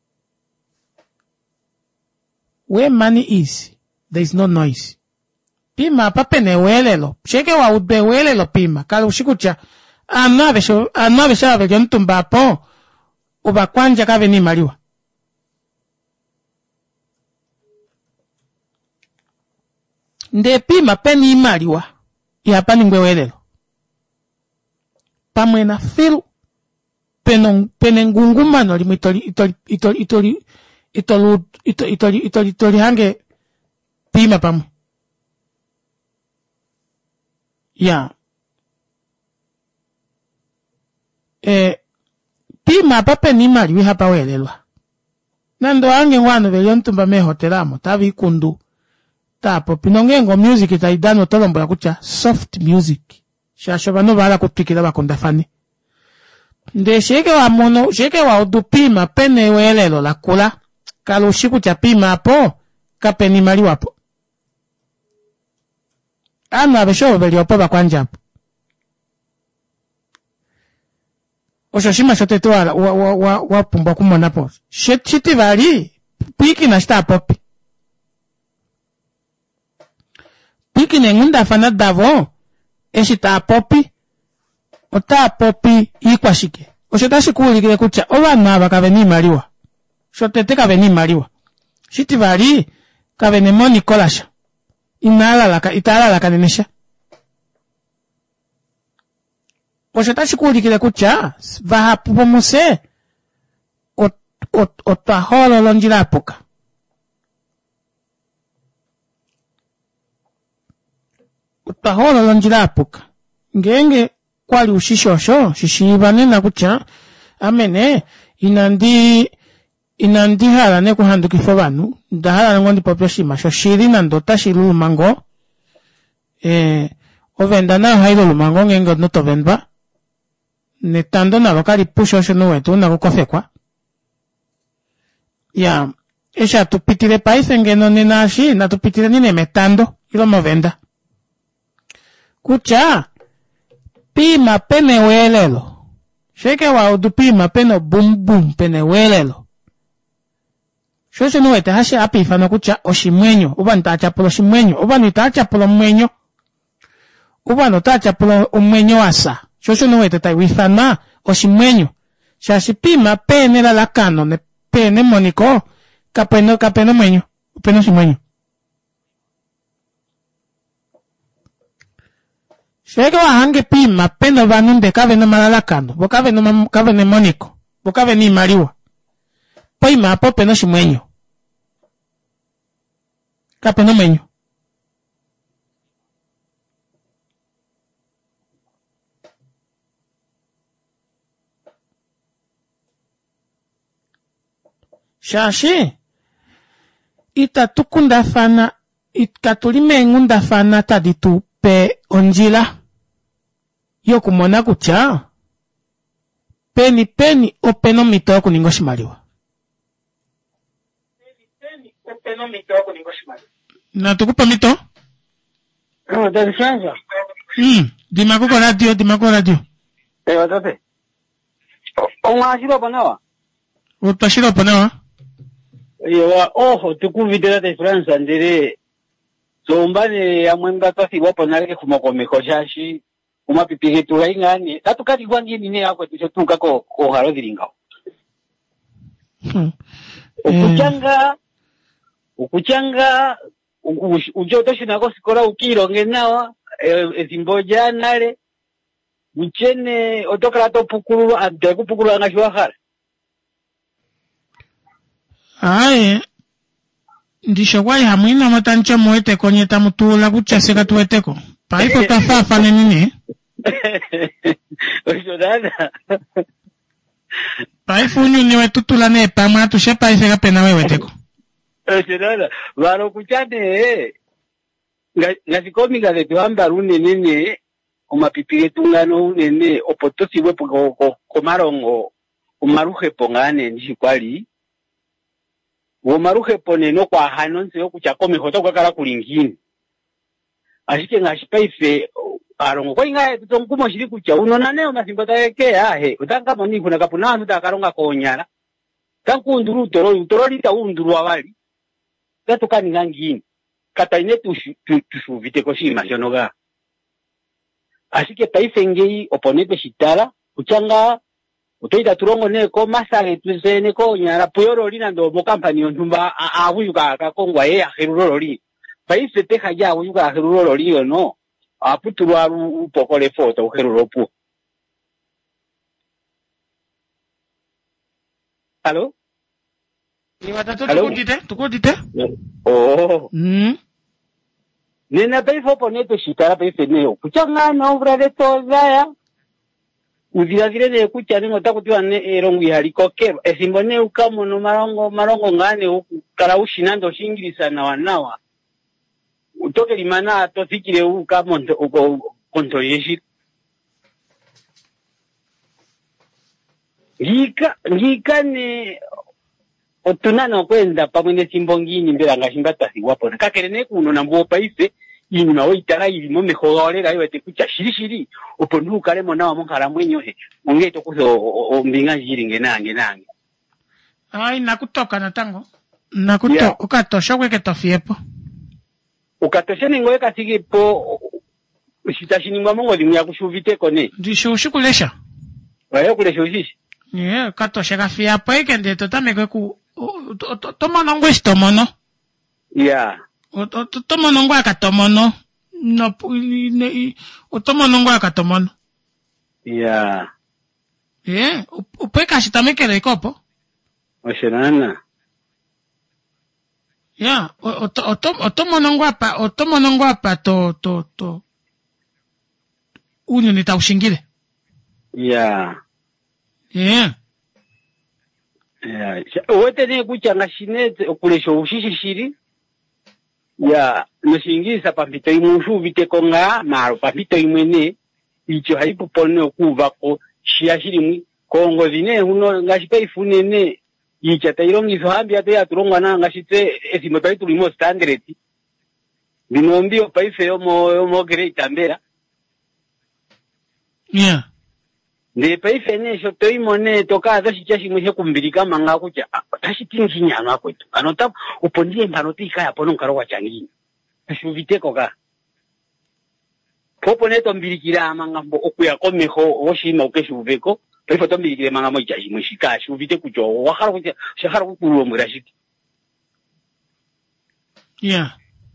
where money is there is no noise pima papene welelo sheke wa ube welelo pima kala ushikucha anave sho anave shabe jontumba po uba kwanja kave ni maliwa nde pima peni imaliwa ya paningwe welelo pamwe na filu peno pene ngungumano limwe itoli itoli itoli itoli itoli itoli itoli itoli itoli hange pima pamwe ya eh pima pape ni maliwi hapa welelwa nando ange ngwano veliontumba me hotelamo tavi kundu tapo pinongengo music itaidano tolombo ya kucha soft music shasho bano bala kupikira bakonda fani nde sheke wa mono sheke wa udupima pene welelo la kula kalushiku cha pima hapo kapeni mali wapo ana besho beli opo bakwanja hapo oshoshima shote to wa wa wa wa pumba kumona po shiti vali piki na sta popi piki nengunda fana davo eshita popi ota popi ikwashike oshota shikuli kile kucha obana bakaveni maliwa shotete kaveni maliwa shiti vali kaveni moni kolasha inala laka itala laka nenesha oshota shikuli kile kucha vaha pupomuse ot ot otaholo lonjira apoka otaholo lonjira apoka ngenge kwali ushishosho shishibane na kucha amene inandi inandi hala ne kuhandu kifo banu ndahala ngondi popyo shima sho shiri na ndota shilu mango eh ovenda na hailo lumango ngenge no to venba netando na bakali pusho sho no wetu na kukofekwa ya esha tupitire paise ngeno nina shi na tupitire nine metando ilo movenda kucha pima pene welelo sheke wa udupima peno bum bum pene welelo shosho no wete hashi api ifano kucha oshimwenyo uba ntacha polo shimwenyo uba nitacha polo mwenyo uba notacha polo umwenyo asa shosho no wete tai wifana oshimwenyo shashi pima pene la lakano ne pene moniko kapeno kapeno mwenyo peno shimwenyo sheke wa hange pima peno banunde kave no malalakano bokave no kave ne moniko bokave ni maliwa pima po peno shimwenyo kapeno mwenyo shashi itatukunda fana itkatulime ngunda fana taditu pe onjila yokumona kucha peni peni openo mito kuningo shimaliwa peni peni openo mito kuningo shimaliwa na tukupa mito no de licencia mm dimako ko radio dimako radio eh watate onga shiro panawa utashiro panawa yo ojo tukuvitira de France ndire zombane yamwenga tasi wapo nale kumokomeko shashi umapipige tulaingani tatukati kwangini ne yako tuchotuka ko ko haro dilingao hmm. ukuchanga ukuchanga ujo toshina ko sikora ukironge nawa ezimboja nale muchene otokala topukuru ante kupukuru angashwa hara aye ndisho kwai hamwina matancha moete konyeta mutula kuchaseka tuweteko paifo tafafa nini ojo dada paifo unyu niwe tutula ne pama tushe paifeka pena weweteko ojo dada waro kuchane ngazikomi gazeti wamba rune nene umapipire tungano unene opotosi wepo komarongo umaruhe pongane nishikwali womaruhe poneno kwa hanonse yokuchakome hoto kwa kala kulingini ashike ngashipaife arongo kwa ingaye tutonkumo shiri kucha unona neo nasimbota yeke ahe utanga moni kuna kapuna anu takaronga konyara tanku unduru utoro utoro lita unduru awali tatuka ni ngangini kata ine tushuvite koshima shonoga ashike paife ngei oponete shitara uchanga utoita turongo neko masale tuzene ko nyara puyoro lina ndo mo company ontumba ahuyu ka ka kongwa ye akhiruro li paife teja ya uyuga herulo lío no aputulwa un poco le foto herulo pu Hello Ni watato tukutite tukutite Oh mm Nena paife poneto shikara paife neo kuchanga na obra de toda ya Udilazire de kucha ni ngotakutiwa ne erongo yalikokero esimbone ukamo no marongo marongo ngane ukara ushinando shingirisa na wanawa utoke limana to fikire ukamo uko kontroyeshi ngika ngika ne otunana kwenda pamwe ne simbongini mbera ngashimba wapo kakere kuno nambo paise yini mawe itara ilimo mehorera yo etekucha shiri shiri opondu kale mona wa monkara mwenyo he ungeto kuzo ombinga jiringe nange nange ai nakutoka natango nakuto yeah. Ukatosha kweke tofiepo ukatosha ningoe kasigipo shitashini mwa mongo dimya kushuvite kone ndishushi kulesha wayo kulesha ushishi yeah katosha kafiapo eke ndi totameke ku tomono ngwish tomono yeah Otomono ngwa katomono no otomono ngwa katomono yeah yeah upeka shitamekele ikopo oshenana yeah otomono ngwa pa otomono ngwa pa to to to unyo nitaushingile yeah yeah yeah wote ne kuchanga shinete okulesho ushishishiri ya nosingisa pampito imushu viteko nga maro pampito imwene icho haipopone okuva ko shia shirimwi kongo zine uno ngashipe ifunene icha tairongizo hambi ate yatulongwa na ngashite esimo taitulimo standard binombio paife yomo yomo great ambera yeah ne paife ne sho toimone toka za shicha shimwe kumbirika manga kucha tashitingi nyama kwetu anota upondie mbanotika ya pono nkaro wa changini shuviteko ka popo neto mbirikira manga mbo okuya komeho oshima ukeshuveko paife to mbirikire manga mo chaji mwishika shuvite kujo wakara kucha shahara kukulo murashiki yeah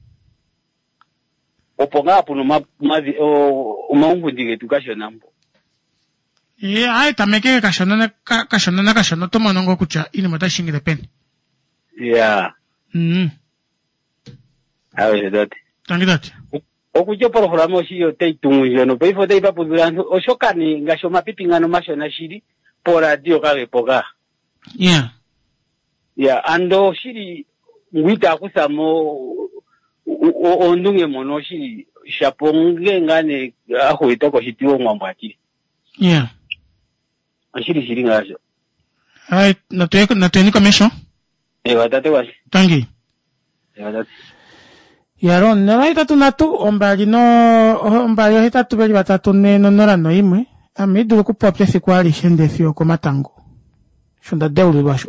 oponga apuno ma mazi o maungu ndige tukashona mbo yeah ai tameke kashona kashona kashona to monongo kucha ini matashingile peni yeah mm awe dote tangidote okujo por horamo shiyo teitunyo no peifo teipa pudurando oshokani ngasho mapipingano mashona shiri pora dio kage poga yeah yeah ando shiri ngwita kusamo ondunge mono shiri shaponge ngane aho itoko hitiwo ngwambati yeah ashiri shiri ngasho ai nateko nateni commission e watate wasi tangi e watate Yaron, nera itatu natu, ombali no, ombali yo itatu beli batatu ne no nora no imwe, ami dulu ku popye fikwali shende fio ko matango. Shonda deuli basho.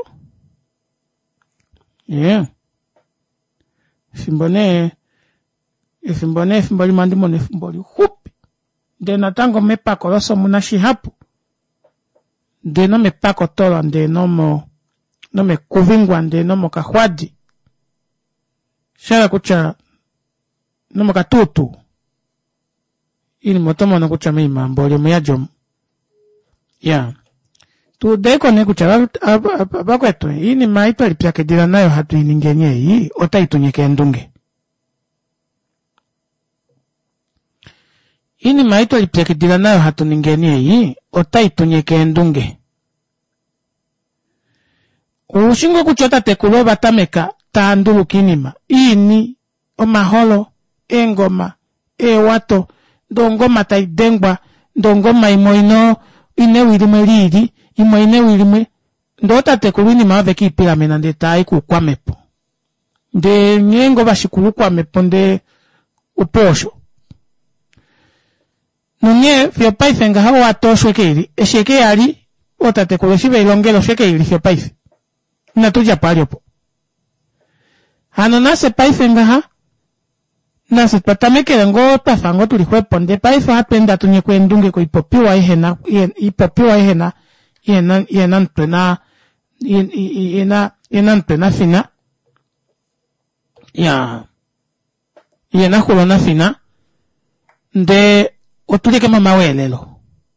Yeah. Fimbone, fimbone, fimbali mandi mone fimbali hupi. De natango me pako loso munashi hapu. De no me pako tolo, de no mo, no me kuvingwan, de no mo kahwadi. Shara kucha, no makatutu ini motomo no kucha mima mbole muyajom ya tu deko ne kucha bakweto ini maito lipyake dira nayo hatu iningenye hii ota itunyeke ndunge ini maito lipyake dira nayo hatu ningenye hii ota itunyeke ndunge ushingo kuchota tekulo batameka taandulu kinima ini omaholo engoma ewato ndongoma taidengwa ndongoma imoino ine wilimwe lili imoine wilimwe ndota tekulini mawe kipira mena ndeta ku kwamepo nde nyengo bashikulu kwamepo nde uposho nunye fio paife nga hawa atoshwe kiri esheke yali otate kuleshibe ilongelo sheke ili fio paife natuja paliopo hano nase paife nga ha nasi patamekele ngo tafango tulikwepo nde paife hapenda tunye kwendunge ko ipopiwa ihena ipopiwa ihena ihena ihena ntwena ihena ihena ntwena fina ya yena hulona fina nde otulike mama welelo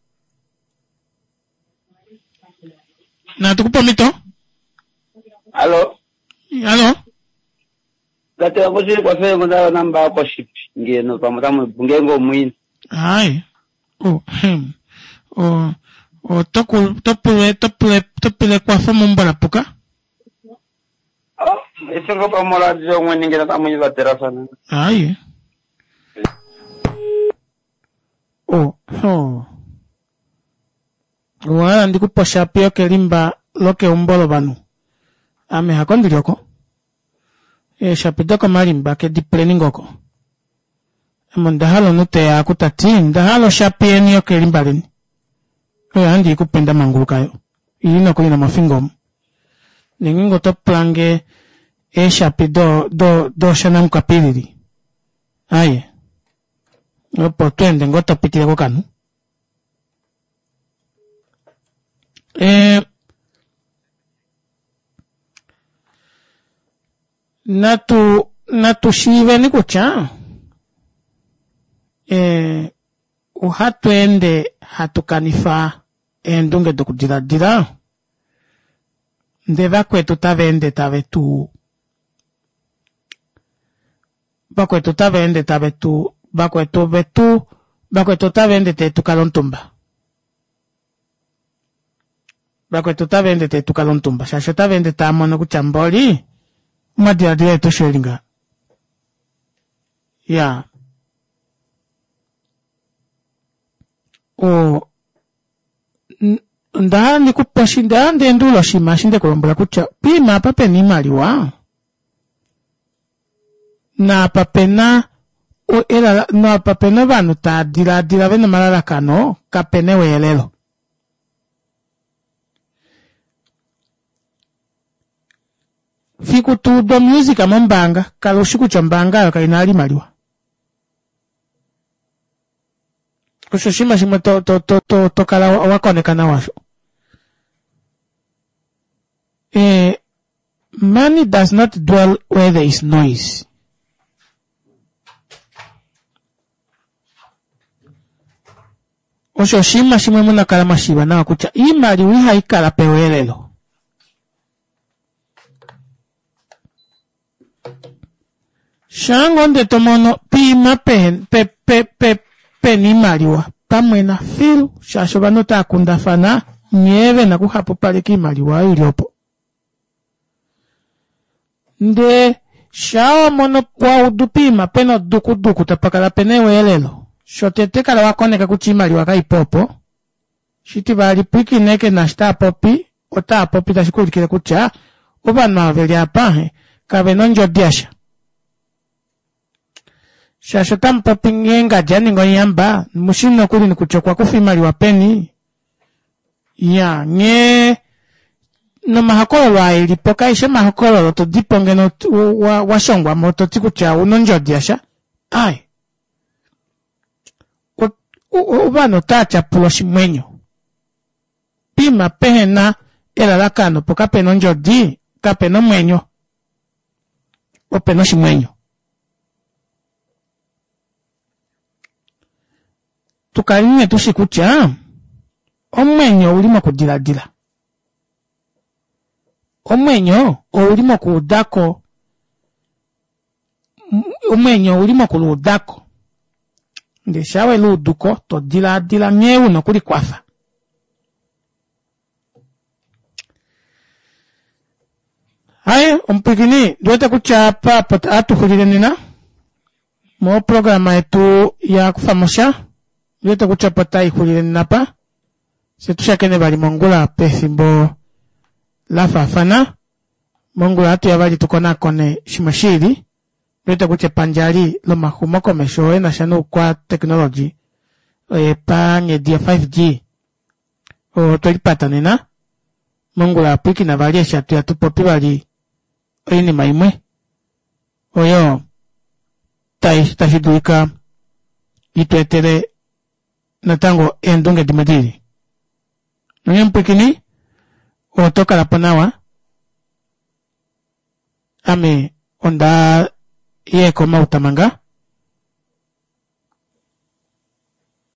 na tukupa mito. Alo. Alo. Gati ya kushiri kwa fengu nda namba hapo shipi. Ngeno pamutamu bungengo mwini. Hai. Oh, hem. Oh, oh, toku, topule, topule, topule kwa fomu mbala puka. Oh, isengo pa mola diyo mweni ngena tamu njiva terasa na. Hai. Oh, oh. Wala ndiku posha pio ke limba loke umbolo banu. Ame hakondi lioko. E shapidoko malimba ke dipleningoko. Emo ndahalo nute ya kutati, ndahalo shapie niyo ke limba lini. Oya handi ikupenda mangulu kayo. Ilina kulina mafingomu. Ningingo to plange e shapido do, do shana mkapilili. Aye. Opo tuende ngoto pitile kukanu. Eh, natu natu shive ni kucha eh uhatuende hatukanifa endunge dokudira dira ndeva kwetu tavende tavetu bakwetu tavende tavetu bakwetu vetu bakwetu tavende te tukalontumba bakwetu tavende te tukalontumba shasho tavende tamono kuchamboli madira dire to shelinga ya o nda ni kupashinda nde ndulo shima shinde kulombola kucha pima pape ni maliwa na papena o era no papena vanu ta dira dira vena malala kano kapene welelo fiku tu do music amambanga kalo shiku chambanga kainali maliwa kusho shima shima to to to to to kala wakonekana washo eh money does not dwell where there is noise. Osho shima shima muna kala mashiba na kucha imali wi haikala pewelelo shango nde tomono pima pen pe pe pe peni maliwa pamwena filu shasho bano takunda fana nyeve na kuhapo pale kimaliwa iliopo nde shao mono kwa udupima peno duku duku tapakala penewe elelo shotete kala wakoneka kuchimaliwa kaipopo shiti bali piki neke na shita popi ota popi tashikuli kile kucha uba na veli apahe kabenonjo diasha shasho tampa pingenga jani ngoyamba mushino kuli ni kuchokwa kufimali wapeni ya nge no mahakolo wa ilipoka ishe mahakolo to diponge no wa, wa shongwa moto tiku cha unonjo diasha ai ubano tacha puloshi mwenyo pima pehena ela lakano poka penonjo di kapeno mwenyo o penoshi mwenyo tukaline tushikucha omwenyo ulimo kudiladila omwenyo ulimo kudako omwenyo ulimo kuludako nde shawe luduko to dila dila nyewu no kuli kwafa haye ompikini duwete kuchapa pata atu hulile mo programa yetu ya kufamosha duwete kuchapa tai hulile nina pa setusha kene bali mongula pefimbo lafa fana mongula hatu ya bali tukona kone shimashiri duwete kuche panjali lo mahumoko meshoe na shanu kwa technology e pa nye dia five G o tolipata nina mongula apiki na bali shatu ya tupopi bali oyini maimwe oyo tai tashiduika ituetere natango endunge dimadiri nunye mpikini otoka la panawa ame onda ye koma utamanga